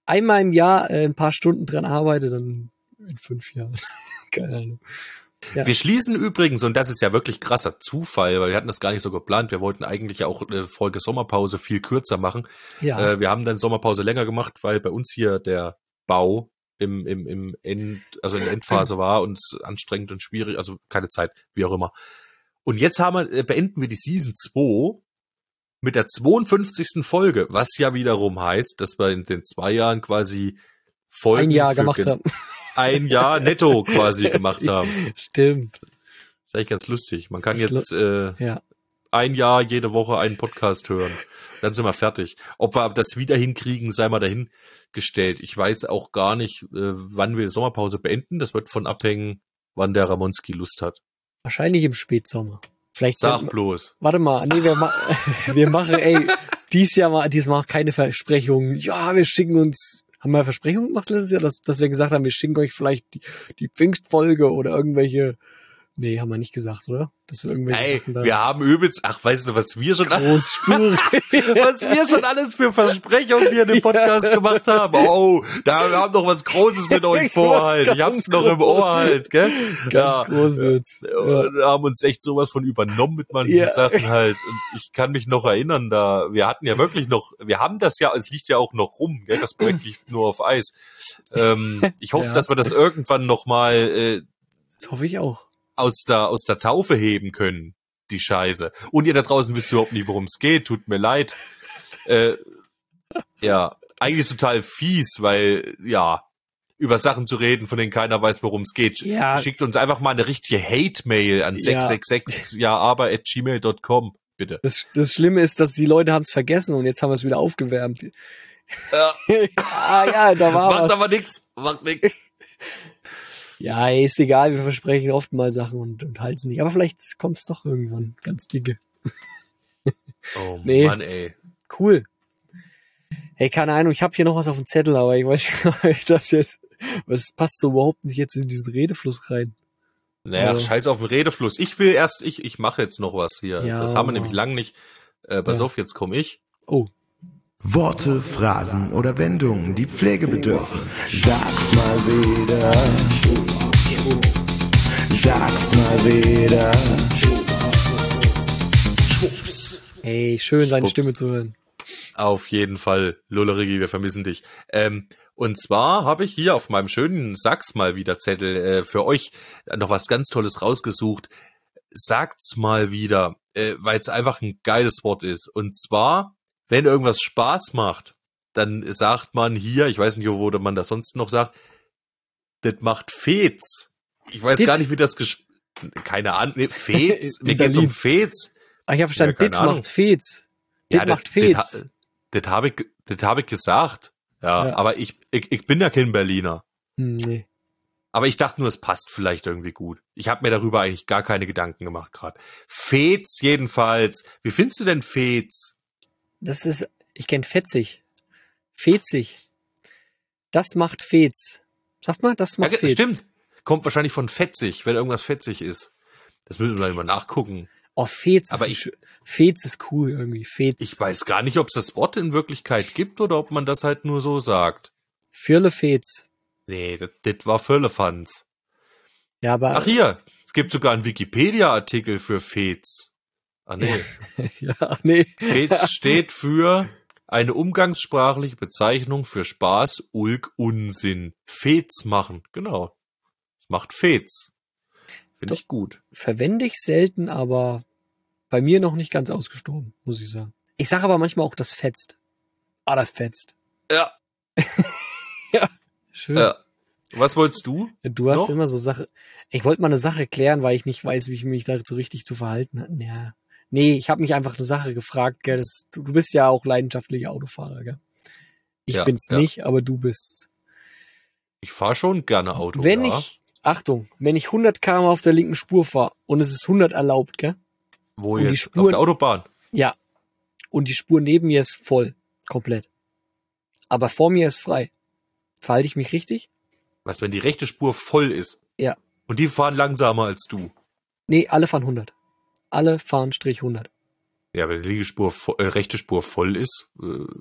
einmal im Jahr äh, ein paar Stunden dran arbeite, dann in fünf Jahren. Keine Ahnung. Ja. Wir schließen übrigens, und das ist ja wirklich krasser Zufall, weil wir hatten das gar nicht so geplant, wir wollten eigentlich auch eine Folge Sommerpause viel kürzer machen. Ja. Äh, wir haben dann Sommerpause länger gemacht, weil bei uns hier der Bau im, im, im End, also in der Endphase war und anstrengend und schwierig, also keine Zeit, wie auch immer. Und jetzt haben wir, beenden wir die Season zwei mit der zweiundfünfzigsten Folge, was ja wiederum heißt, dass wir in den zwei Jahren quasi Folgen ein Jahr für gemacht gen- haben. ein Jahr netto quasi gemacht haben. Stimmt. Das ist eigentlich ganz lustig. Man kann Ich gl- jetzt äh, Ja. ein Jahr jede Woche einen Podcast hören. Dann sind wir fertig. Ob wir das wieder hinkriegen, sei mal dahingestellt. Ich weiß auch gar nicht, äh, wann wir die Sommerpause beenden. Das wird von abhängen, wann der Ramonski Lust hat. Wahrscheinlich im Spätsommer. Vielleicht Sag sollten- bloß. Warte mal, nee, wir, ma wir machen, ey, dies Jahr mal, diesmal keine Versprechungen. Ja, wir schicken uns, haben wir Versprechungen gemacht letztes Jahr, dass, dass wir gesagt haben, wir schicken euch vielleicht die, die Pfingstfolge oder irgendwelche, nee, haben wir nicht gesagt, oder? Dass wir irgendwelche Ey, Sachen da wir haben übelst, ach, weißt du, was wir schon, großspurig. was wir schon alles für Versprechungen hier in dem Podcast gemacht haben. Oh, da wir haben doch was Großes mit euch vor halt. Ich hab's noch im Ohr halt, gell? Ja. Groß wird's. Ja. Wir haben uns echt sowas von übernommen mit manchen Ja. Sachen halt. Und ich kann mich noch erinnern, da, wir hatten ja wirklich noch, wir haben das ja, es liegt ja auch noch rum, gell? Das Projekt liegt nur auf Eis. Ähm, ich hoffe, Ja. dass wir das irgendwann noch mal, äh, Das hoffe ich auch. aus der, aus der Taufe heben können, die Scheiße. Und ihr da draußen wisst überhaupt nicht, worum es geht, tut mir leid. Äh, ja, eigentlich ist total fies, weil, ja, über Sachen zu reden, von denen keiner weiß, worum es geht. Ja. Schickt uns einfach mal eine richtige Hate-Mail an Ja. sechs sechs sechs ja aber at gmail dot com, bitte. Das, das Schlimme ist, dass die Leute haben es vergessen und jetzt haben wir es wieder aufgewärmt. Ja. ah ja, da war Macht was. aber nix, macht nix. Ja, ist egal, wir versprechen oft mal Sachen und, und halten nicht. Aber vielleicht kommt es doch irgendwann ganz dicke. Oh Nee. Mann, ey. Cool. Hey, keine Ahnung, ich habe hier noch was auf dem Zettel, aber ich weiß nicht, ob ich das jetzt, was passt so überhaupt nicht jetzt in diesen Redefluss rein. Naja, Also- scheiß auf den Redefluss. Ich will erst, ich, ich mache jetzt noch was hier. Ja. Das haben wir nämlich lang nicht. Äh, pass Ja. auf, jetzt komme ich. Oh, Worte, Phrasen oder Wendungen, die Pflege bedürfen. Sag's mal wieder. Sag's mal wieder. hey, schön seine Schwupps. Stimme zu hören. Auf jeden Fall, Lullerigi, wir vermissen dich. Ähm, und zwar habe ich hier auf meinem schönen Sag's mal wieder Zettel äh, für euch noch was ganz Tolles rausgesucht. Sagt's mal wieder, äh, weil es einfach ein geiles Wort ist. Und zwar, wenn irgendwas Spaß macht, dann sagt man hier, ich weiß nicht, wo man das sonst noch sagt, das macht Fetz. Ich weiß Dit. gar nicht, wie das ges... Keine Ahnung, nee, Fetz, In mir geht's Berlin. um Fetz. Ah, ich habe verstanden, Ja, keine dit Ahnung. macht Fetz. Dit macht Fetz. Das, das, das habe ich, das habe ich gesagt. Ja, Ja. aber ich, ich, ich bin ja kein Berliner. Hm, nee. Aber ich dachte nur, es passt vielleicht irgendwie gut. Ich habe mir darüber eigentlich gar keine Gedanken gemacht gerade. Fetz jedenfalls. Wie findest du denn Fetz? Das ist, ich kenn fetzig. Fetzig. Das macht Fetz. Sagt mal, das macht Ja, Fetz. stimmt. Kommt wahrscheinlich von fetzig, wenn irgendwas fetzig ist. Das müssen wir mal nachgucken. Oh, Fetz Aber ist, ich- schön. Fetz ist cool irgendwie. Fetz. Ich weiß gar nicht, ob es das Wort in Wirklichkeit gibt oder ob man das halt nur so sagt. Firle Fetz. Nee, das, das war Völlefanz. Ja, aber, Ach hier, es gibt sogar einen Wikipedia-Artikel für Fetz. Ah nee. ja, nee. Fetz steht für eine umgangssprachliche Bezeichnung für Spaß, Ulk, Unsinn. Fetz machen, genau. Es macht Fetz. Finde ich gut. Verwende ich selten, aber bei mir noch nicht ganz ausgestorben, muss ich sagen. Ich sage aber manchmal auch, das fetzt. Ah, das fetzt. Ja. Schön. Äh, was wolltest du? Du hast noch? immer so Sache. Ich wollte mal eine Sache klären, weil ich nicht weiß, wie ich mich dazu richtig zu verhalten habe. Ja. Nee, ich habe mich einfach eine Sache gefragt, gell. Das, du, du bist ja auch leidenschaftlicher Autofahrer, gell? Ich Ja, bin's ja. nicht, aber du bist's. Ich fahre schon gerne Auto. Wenn ja. ich, Achtung, wenn ich hundert Kilometer pro Stunde auf der linken Spur fahre und es ist hundert erlaubt, gell? Wo und die jetzt? Auf Spuren- der Autobahn. Ja. Und die Spur neben mir ist voll. Komplett. Aber vor mir ist frei. Verhalte ich mich richtig? Was, wenn die rechte Spur voll ist? Ja. Und die fahren langsamer als du? Nee, alle fahren hundert. Alle fahren Strich hundert. Ja, wenn die linke Spur, vo- äh, rechte Spur voll ist, äh,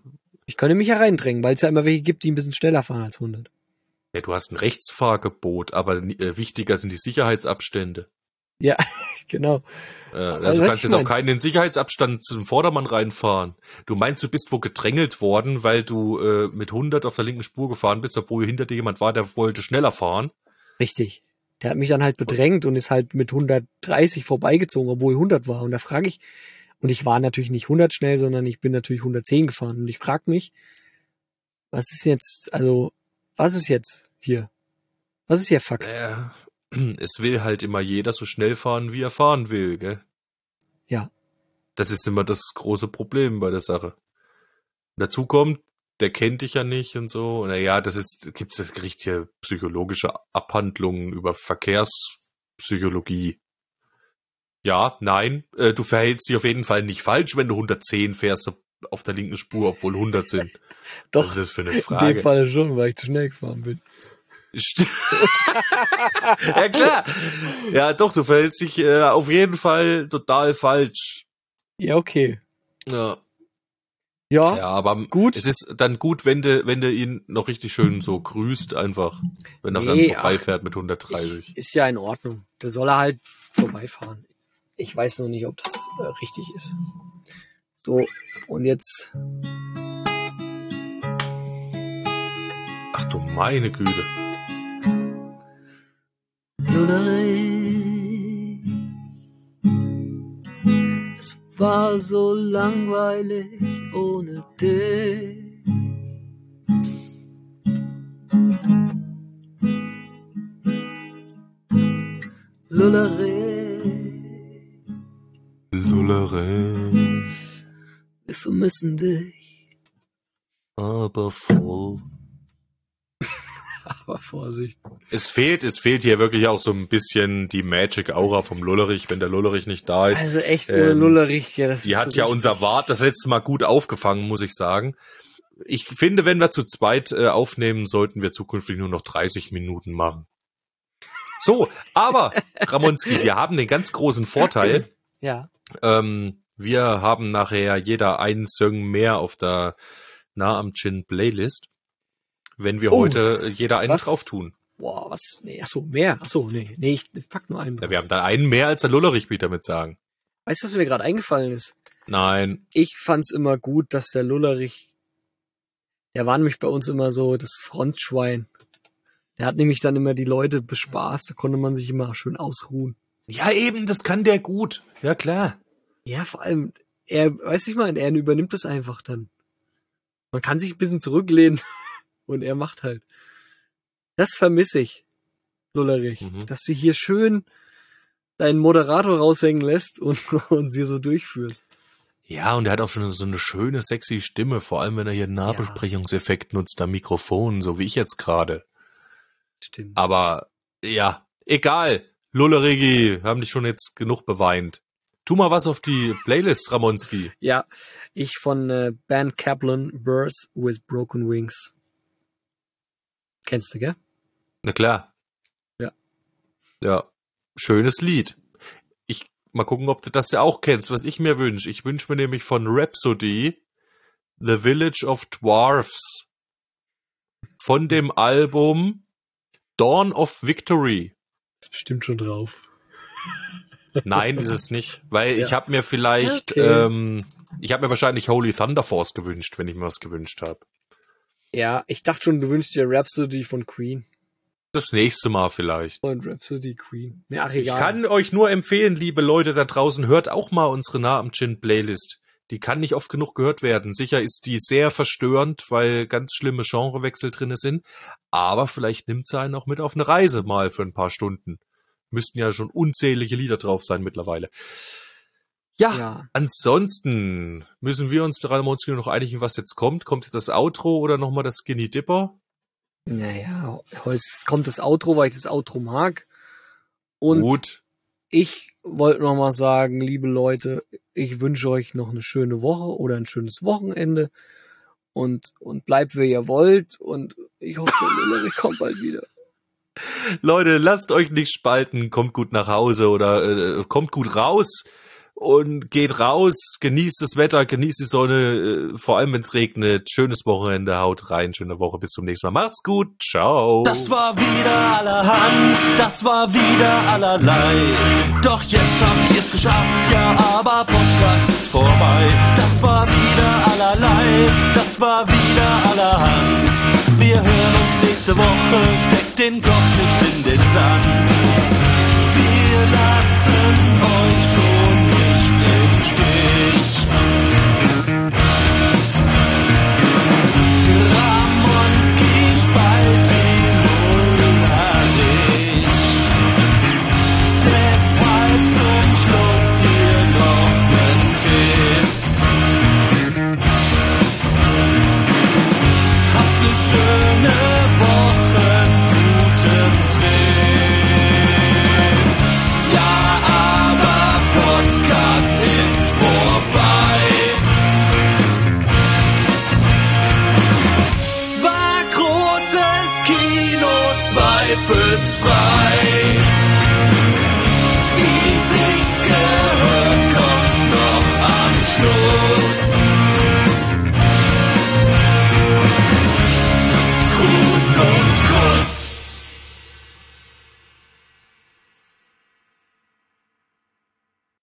Ich könnte mich hereindrängen, weil es ja immer welche gibt, die ein bisschen schneller fahren als hundert. Ja, du hast ein Rechtsfahrgebot, aber äh, wichtiger sind die Sicherheitsabstände. Ja, genau. Äh, also weißt du du, kannst ich jetzt auch mein? keinen den Sicherheitsabstand zum Vordermann reinfahren. Du meinst, du bist wo gedrängelt worden, weil du äh, mit hundert auf der linken Spur gefahren bist, obwohl hinter dir jemand war, der wollte schneller fahren. Richtig. Der hat mich dann halt bedrängt und ist halt mit hundertdreißig vorbeigezogen, obwohl hundert war. Und da frage ich, und ich war natürlich nicht hundert schnell, sondern ich bin natürlich hundertzehn gefahren. Und ich frage mich, was ist jetzt, also, was ist jetzt hier? Was ist hier Fakt? Äh, es will halt immer jeder so schnell fahren, wie er fahren will, gell? Ja. Das ist immer das große Problem bei der Sache. Und dazu kommt, der kennt dich ja nicht und so. Naja, das ist, gibt's, das kriegt hier psychologische Abhandlungen über Verkehrspsychologie. Ja, nein, äh, du verhältst dich auf jeden Fall nicht falsch, wenn du hundertzehn fährst auf der linken Spur, obwohl hundert sind. Doch, Was ist das für eine in Frage? dem Fall schon, weil ich zu schnell gefahren bin. St- ja, klar. Ja, doch, du verhältst dich äh, auf jeden Fall total falsch. Ja, okay. Ja. Ja, Ja, aber gut. es ist dann gut, wenn du, wenn du ihn noch richtig schön so grüßt einfach, wenn er Nee, dann vorbeifährt mit hundertdreißig. ich, ist ja in Ordnung. Da soll er halt vorbeifahren. Ich weiß noch nicht, ob das äh, richtig ist. So, und jetzt, Ach du meine Güte. es war so langweilig ohne dich. Lullerei, Lullerei, wir vermissen dich. aber voll. Aber Vorsicht. Es fehlt, es fehlt hier wirklich auch so ein bisschen die Magic Aura vom Lullerich, wenn der Lullerich nicht da ist. Also echt ohne Ähm, Lullerich, ja, das Die ist hat so ja richtig- unser Wart das letzte Mal gut aufgefangen, muss ich sagen. Ich finde, wenn wir zu zweit äh, aufnehmen, sollten wir zukünftig nur noch dreißig Minuten machen. So, aber, Ramonski, wir haben den ganz großen Vorteil. Ja. Ähm, wir haben nachher jeder einen Song mehr auf der Nah am Chin Playlist, wenn wir Oh, heute jeder einen was? drauf tun. Boah, was? Nee, ach so, mehr. Ach so, nee, nee, ich pack nur einen Ja, drauf. wir haben da einen mehr als der Lullerich, will ich damit sagen. Weißt du, was mir gerade eingefallen ist? Nein. Ich fand's immer gut, dass der Lullerich, der war nämlich bei uns immer so das Frontschwein. Der hat nämlich dann immer die Leute bespaßt, da konnte man sich immer schön ausruhen. Ja, eben, das kann der gut. Ja, klar. Ja, vor allem, er, weiß ich mal, er übernimmt das einfach dann. Man kann sich ein bisschen zurücklehnen und er macht halt. Das vermisse ich, Lullerich, Mhm. dass du hier schön deinen Moderator raushängen lässt und, und sie so durchführst. Ja, und er hat auch schon so eine schöne, sexy Stimme, vor allem wenn er hier einen Nahbesprechungseffekt nutzt am Mikrofon, so wie ich jetzt gerade. Stimmt. Aber ja, egal. Lullerigi, haben dich schon jetzt genug beweint. Tu mal was auf die Playlist, Ramonski. Ja, ich von äh, Ben Kaplan, Birds with Broken Wings. Kennst du, gell? Na klar. Ja. Ja, schönes Lied. Ich mal gucken, ob du das ja auch kennst, was ich mir wünsche. Ich wünsche mir nämlich von Rhapsody The Village of Dwarfs von dem Album Dawn of Victory. Ist bestimmt schon drauf. Nein, ist es nicht, weil Ja. ich habe mir vielleicht, Okay. ähm, ich habe mir wahrscheinlich Holy Thunder Force gewünscht, wenn ich mir was gewünscht habe. Ja, ich dachte schon, du wünschst dir Rhapsody von Queen. Das nächste Mal vielleicht. Und Rhapsody Queen. Ja, ach, Ich egal. kann euch nur empfehlen, liebe Leute da draußen, hört auch mal unsere Nah am Chin Playlist. Die kann nicht oft genug gehört werden. Sicher ist die sehr verstörend, weil ganz schlimme Genrewechsel drinne sind. Aber vielleicht nimmt sie einen auch mit auf eine Reise mal für ein paar Stunden. Müssten ja schon unzählige Lieder drauf sein mittlerweile. Ja, Ja. ansonsten müssen wir uns drei Monate noch einigen, was jetzt kommt. Kommt jetzt das Outro oder nochmal das Skinny Dipper? Naja, heute kommt das Outro, weil ich das Outro mag. Und Gut. ich wollte noch mal sagen, liebe Leute, ich wünsche euch noch eine schöne Woche oder ein schönes Wochenende. Und, und bleibt, wer ihr wollt. Und ich hoffe, der Lullerich kommt bald wieder. Leute, lasst euch nicht spalten, kommt gut nach Hause oder äh, kommt gut raus und geht raus, genießt das Wetter, genießt die Sonne, vor allem wenn es regnet. Schönes Wochenende, haut rein, schöne Woche, bis zum nächsten Mal. Macht's gut, ciao. Das war wieder allerhand, das war wieder allerlei. Doch jetzt habt ihr's geschafft, ja, aber Podcast ist vorbei. Das war wieder allerlei, das war wieder allerhand. Wir hören uns nächste Woche, steckt den Kopf nicht in den Sand. Wir lassen euch schon nicht im Stich.